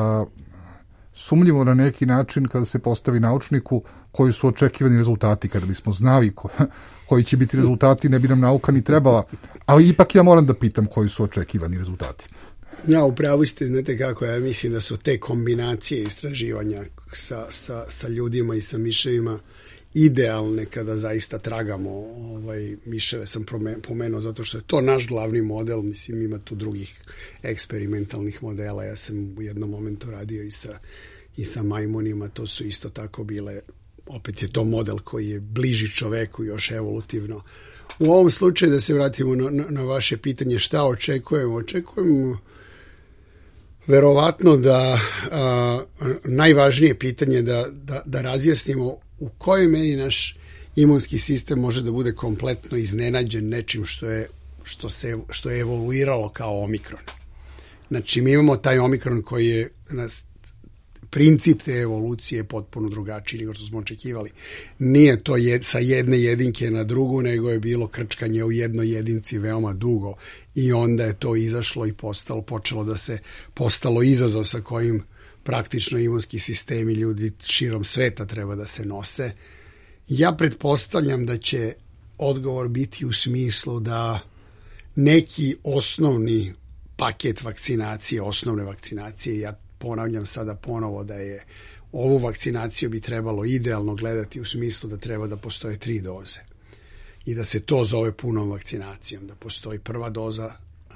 sumnjivo na neki način kada se postavi naučniku, koji su očekivani rezultati. Kada bismo znali ko, koji će biti rezultati, ne bi nam nauka ni trebala, ali ipak ja moram da pitam koji su očekivani rezultati. Ja, upravo ste, znate kako, ja mislim da su te kombinacije istraživanja sa, sa, sa ljudima i sa miševima idealne kada zaista tragamo. Ovaj, miševe sam pomenuo zato što je to naš glavni model, mislim ima tu drugih eksperimentalnih modela, ja sam u jednom momentu radio i sa, i sa majmunima, to su isto tako bile, opet je to model koji je bliži čoveku još evolutivno. U ovom slučaju, da se vratimo na, na, na vaše pitanje šta očekujemo, očekujemo verovatno da a, najvažnije pitanje da, da, da razjasnimo u kojoj meri naš imunski sistem može da bude kompletno iznenađen nečim što je, što se, što je evoluiralo kao omikron. Znači, mi imamo taj omikron koji je, nas, princip te evolucije je potpuno drugačiji nego što smo očekivali. Nije to jed, sa jedne jedinke na drugu, nego je bilo krčkanje u jednoj jedinci veoma dugo i onda je to izašlo i postalo, počelo da se postalo izazov sa kojim praktično imunski sistemi ljudi širom sveta treba da se nose. Ja pretpostavljam da će odgovor biti u smislu da neki osnovni paket vakcinacije, osnovne vakcinacije, ja ponavljam sada ponovo da je ovu vakcinaciju bi trebalo idealno gledati u smislu da treba da postoje tri doze i da se to zove punom vakcinacijom, da postoji prva doza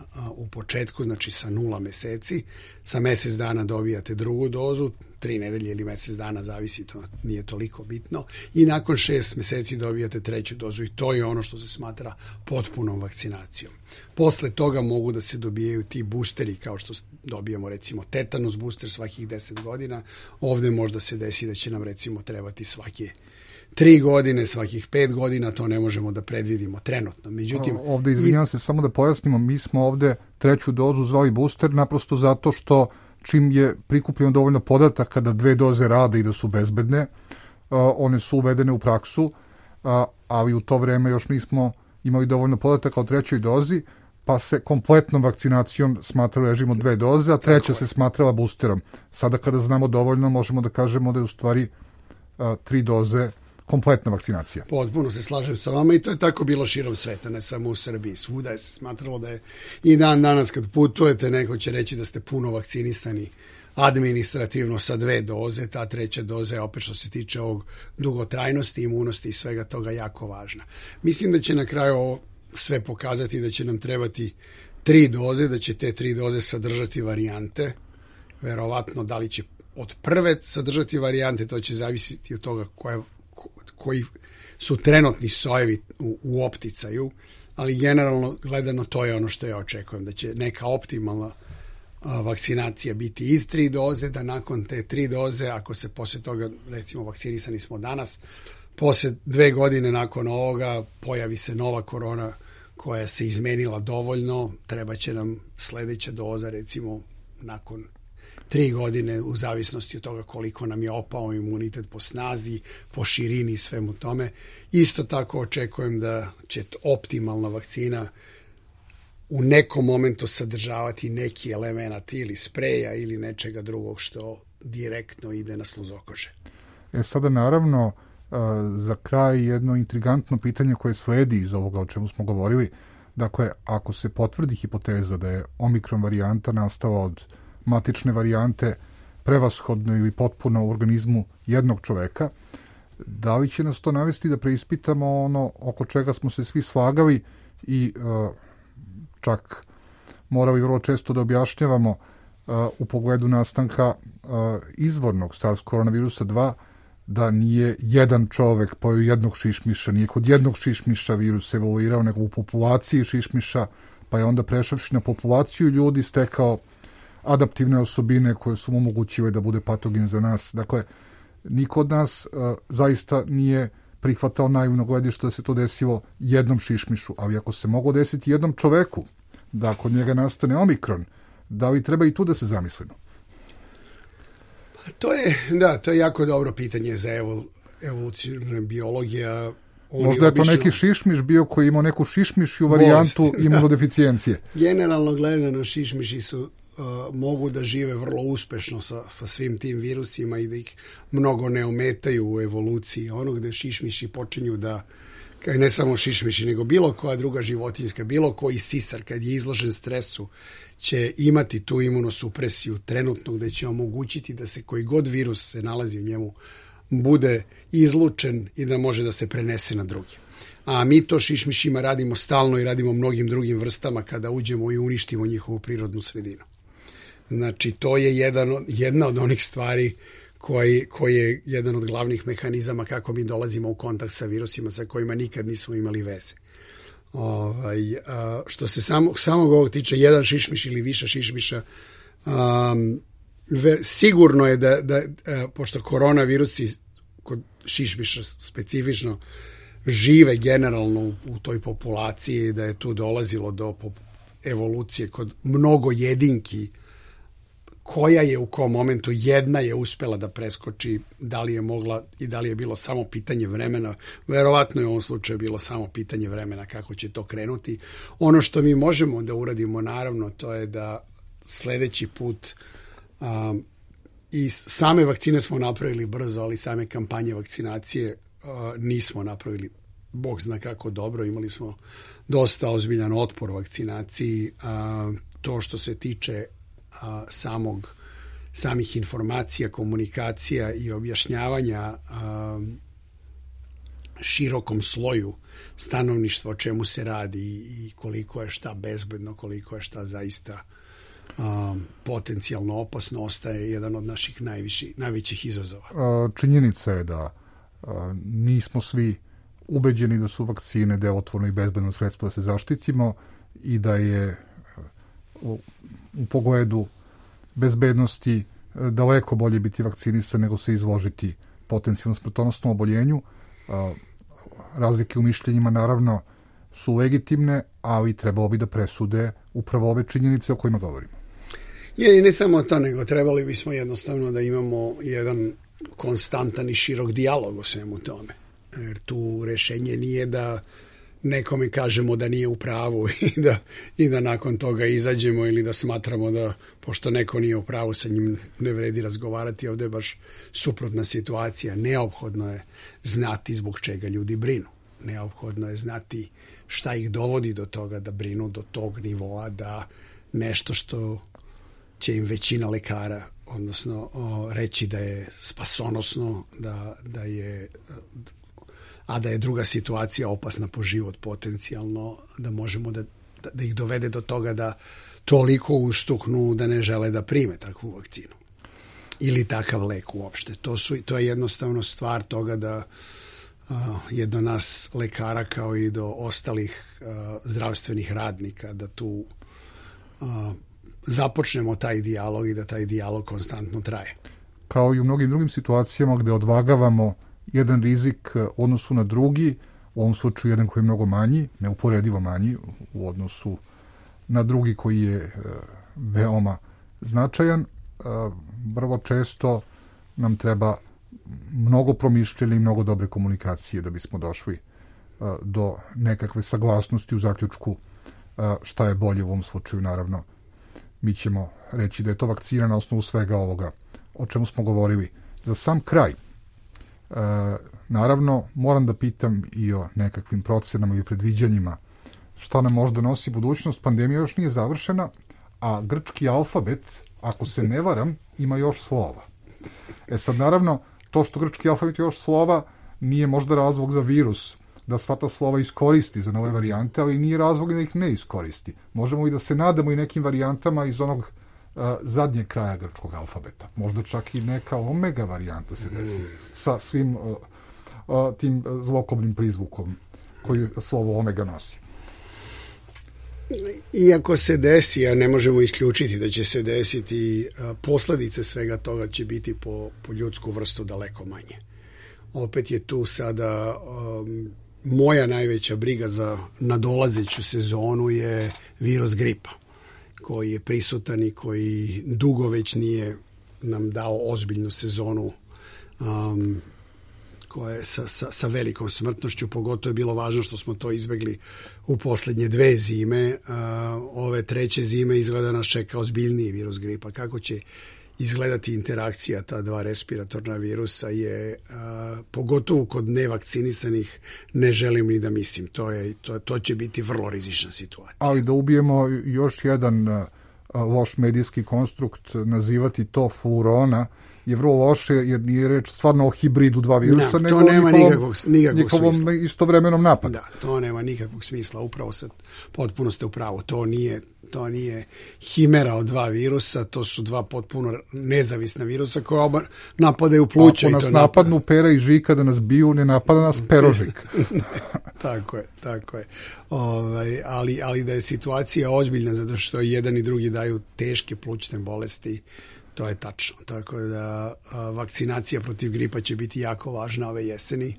u početku, znači sa nula meseci, sa mesec dana dobijate drugu dozu, tri nedelje ili mesec dana, zavisi, to nije toliko bitno, i nakon šest meseci dobijate treću dozu i to je ono što se smatra potpunom vakcinacijom. Posle toga mogu da se dobijaju ti boosteri, kao što dobijamo recimo tetanus booster svakih deset godina, ovde možda se desi da će nam recimo trebati svake tri godine, svakih pet godina, to ne možemo da predvidimo trenutno. Međutim, ovde, izvinjam i... se, samo da pojasnimo, mi smo ovde treću dozu zvali booster naprosto zato što čim je prikupljeno dovoljno podataka da dve doze rade i da su bezbedne, uh, one su uvedene u praksu, uh, ali u to vreme još nismo imali dovoljno podataka o trećoj dozi, pa se kompletnom vakcinacijom smatrao režim od dve doze, a treća se smatrala boosterom. Sada kada znamo dovoljno, možemo da kažemo da je u stvari uh, tri doze kompletna vakcinacija. Potpuno se slažem sa vama i to je tako bilo širom sveta, ne samo u Srbiji. Svuda je se smatralo da je i dan danas kad putujete, neko će reći da ste puno vakcinisani administrativno sa dve doze, ta treća doza je opet što se tiče ovog dugotrajnosti, imunosti i svega toga jako važna. Mislim da će na kraju ovo sve pokazati da će nam trebati tri doze, da će te tri doze sadržati varijante, verovatno da li će od prve sadržati varijante, to će zavisiti od toga koja koji su trenutni sojevi u, u opticaju, ali generalno gledano to je ono što ja očekujem, da će neka optimalna a, vakcinacija biti iz tri doze, da nakon te tri doze, ako se posle toga, recimo vakcinisani smo danas, posle dve godine nakon ovoga pojavi se nova korona koja se izmenila dovoljno, treba će nam sledeća doza, recimo nakon tri godine, u zavisnosti od toga koliko nam je opao imunitet po snazi, po širini i svemu tome. Isto tako očekujem da će optimalna vakcina u nekom momentu sadržavati neki element ili spreja ili nečega drugog što direktno ide na sluzokože. E sada naravno, za kraj jedno intrigantno pitanje koje sledi iz ovoga o čemu smo govorili. Dakle, ako se potvrdi hipoteza da je omikron varijanta nastala od matične varijante prevashodno ili potpuno u organizmu jednog čoveka, da li će nas to navesti da preispitamo ono oko čega smo se svi slagali i uh, čak morali vrlo često da objašnjavamo uh, u pogledu nastanka uh, izvornog SARS koronavirusa dva, da nije jedan čovek pojeo jednog šišmiša, nije kod jednog šišmiša virus evoluirao, nego u populaciji šišmiša, pa je onda prešavši na populaciju ljudi stekao adaptivne osobine koje su mu omogućile da bude patogen za nas. Dakle, niko od nas uh, zaista nije prihvatao naivno gledište da se to desilo jednom šišmišu, ali ako se moglo desiti jednom čoveku, da kod njega nastane omikron, da li treba i tu da se zamislimo? To je, da, to je jako dobro pitanje za evol, evolucijna biologija. Možda je to obično neki šišmiš bio koji imao neku šišmišju varijantu bolest, imunodeficijencije. Generalno gledano šišmiši su Uh, mogu da žive vrlo uspešno sa, sa svim tim virusima i da ih mnogo ne ometaju u evoluciji. Ono gde šišmiši počinju da, kaj ne samo šišmiši, nego bilo koja druga životinjska, bilo koji sisar kad je izložen stresu će imati tu imunosupresiju trenutno gde će omogućiti da se koji god virus se nalazi u njemu bude izlučen i da može da se prenese na druge. A mi to šišmišima radimo stalno i radimo mnogim drugim vrstama kada uđemo i uništimo njihovu prirodnu sredinu. Znači, to je jedan, jedna od onih stvari koji, koji je jedan od glavnih mehanizama kako mi dolazimo u kontakt sa virusima sa kojima nikad nismo imali veze. Ovaj, a, što se samo, samog ovog tiče, jedan šišmiš ili više šišmiša, um, ve, sigurno je da, da a, pošto koronavirusi kod šišmiša specifično žive generalno u, u toj populaciji, da je tu dolazilo do evolucije kod mnogo jedinki koja je u kom momentu jedna je uspela da preskoči, da li je mogla i da li je bilo samo pitanje vremena. Verovatno je u ovom slučaju bilo samo pitanje vremena kako će to krenuti. Ono što mi možemo da uradimo, naravno, to je da sledeći put um, i same vakcine smo napravili brzo, ali same kampanje vakcinacije uh, nismo napravili Bog zna kako dobro. Imali smo dosta ozbiljan otpor vakcinaciji. Uh, to što se tiče A, samog samih informacija, komunikacija i objašnjavanja a, širokom sloju stanovništva o čemu se radi i koliko je šta bezbedno, koliko je šta zaista a, potencijalno opasno, ostaje jedan od naših najviši, najvećih izazova. Činjenica je da a, nismo svi ubeđeni da su vakcine delotvorno i bezbedno sredstvo da se zaštitimo i da je u, u pogledu bezbednosti daleko bolje biti vakcinisan nego se izložiti potencijalno smrtonosnom oboljenju. Razlike u mišljenjima naravno su legitimne, ali trebalo bi da presude upravo ove činjenice o kojima govorimo. Je, i ne samo to, nego trebali bismo jednostavno da imamo jedan konstantan i širok dijalog o svemu tome. Jer tu rešenje nije da nekome kažemo da nije u pravu i da, i da nakon toga izađemo ili da smatramo da pošto neko nije u pravu sa njim ne vredi razgovarati. Ovde je baš suprotna situacija. Neophodno je znati zbog čega ljudi brinu. Neophodno je znati šta ih dovodi do toga da brinu do tog nivoa da nešto što će im većina lekara odnosno o, reći da je spasonosno, da, da je a da je druga situacija opasna po život potencijalno, da možemo da, da, da ih dovede do toga da toliko ustuknu da ne žele da prime takvu vakcinu. Ili takav lek uopšte. To, su, to je jednostavno stvar toga da a, je do nas lekara kao i do ostalih a, zdravstvenih radnika da tu a, započnemo taj dijalog i da taj dijalog konstantno traje. Kao i u mnogim drugim situacijama gde odvagavamo jedan rizik u odnosu na drugi, u ovom slučaju jedan koji je mnogo manji, neuporedivo manji u odnosu na drugi koji je veoma značajan, vrlo često nam treba mnogo promišljanja i mnogo dobre komunikacije da bismo došli do nekakve saglasnosti u zaključku šta je bolje u ovom slučaju. Naravno, mi ćemo reći da je to vakcina na osnovu svega ovoga o čemu smo govorili. Za sam kraj, E, naravno, moram da pitam i o nekakvim procenama i predviđanjima šta nam možda nosi budućnost. Pandemija još nije završena, a grčki alfabet, ako se ne varam, ima još slova. E sad, naravno, to što grčki alfabet još slova nije možda razlog za virus da sva ta slova iskoristi za nove varijante, ali nije razlog da ih ne iskoristi. Možemo i da se nadamo i nekim varijantama iz onog uh, zadnjeg kraja grčkog alfabeta. Možda čak i neka omega varijanta se desi sa svim uh, uh, tim zlokobnim prizvukom koji slovo omega nosi. Iako se desi, a ne možemo isključiti da će se desiti, posledice svega toga će biti po, po ljudsku vrstu daleko manje. Opet je tu sada um, moja najveća briga za nadolazeću sezonu je virus gripa, koji je prisutan i koji dugo već nije nam dao ozbiljnu sezonu um, koja je sa, sa, sa velikom smrtnošću. Pogotovo je bilo važno što smo to izbegli u poslednje dve zime. Uh, ove treće zime izgleda nas čeka ozbiljniji virus gripa. Kako će izgledati interakcija ta dva respiratorna virusa je, uh, pogotovo kod nevakcinisanih, ne želim ni da mislim. To, je, to, to će biti vrlo rizična situacija. Ali da ubijemo još jedan uh, loš medijski konstrukt, nazivati to flurona, je vrlo loše, jer nije reč stvarno o hibridu dva virusa, no, nego to nema njihovom, nikakvog, nikakvog njihovom smisla. istovremenom napadu. Da, to nema nikakvog smisla. Upravo sad, potpuno ste u pravu. To nije, to nije himera od dva virusa, to su dva potpuno nezavisna virusa koja oba napadaju pluća. Ako i to nas napadnu napada. Pera i žika da nas biju, ne napada nas perožik. Tako je, tako je. Ovaj, ali, ali da je situacija ozbiljna, zato što jedan i drugi daju teške plućne bolesti, to je tačno. Tako da a, vakcinacija protiv gripa će biti jako važna ove jeseni.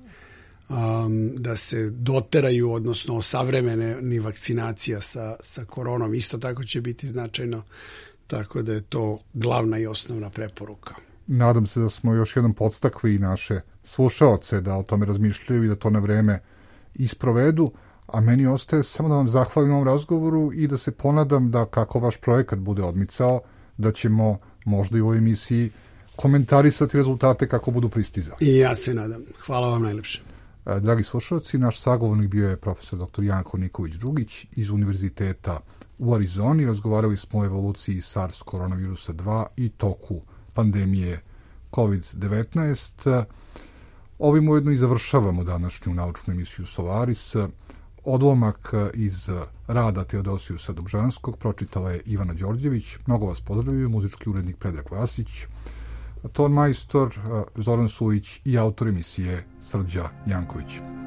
Um, da se doteraju, odnosno savremene ni vakcinacija sa, sa koronom isto tako će biti značajno. Tako da je to glavna i osnovna preporuka. Nadam se da smo još jednom podstakli i naše slušaoce da o tome razmišljaju i da to na vreme isprovedu. A meni ostaje samo da vam zahvalim na ovom razgovoru i da se ponadam da kako vaš projekat bude odmicao, da ćemo možda i u ovoj emisiji komentarisati rezultate kako budu pristizali. I ja se nadam. Hvala vam najlepše. Dragi slušalci, naš sagovornik bio je profesor doktor Janko Nikolić-Drugić iz Univerziteta u Arizoni. Razgovarali smo o evoluciji SARS koronavirusa dva i toku pandemije kovid devetnaest. Ovim ujedno i završavamo današnju naučnu emisiju Solaris. Odlomak iz rada Teodosijusa Dobžanskog pročitala je Ivana Đorđević. Mnogo vas pozdravljaju, muzički urednik Predrag Vasić, ton majstor Zoran Sujić i autor emisije Srđa Janković.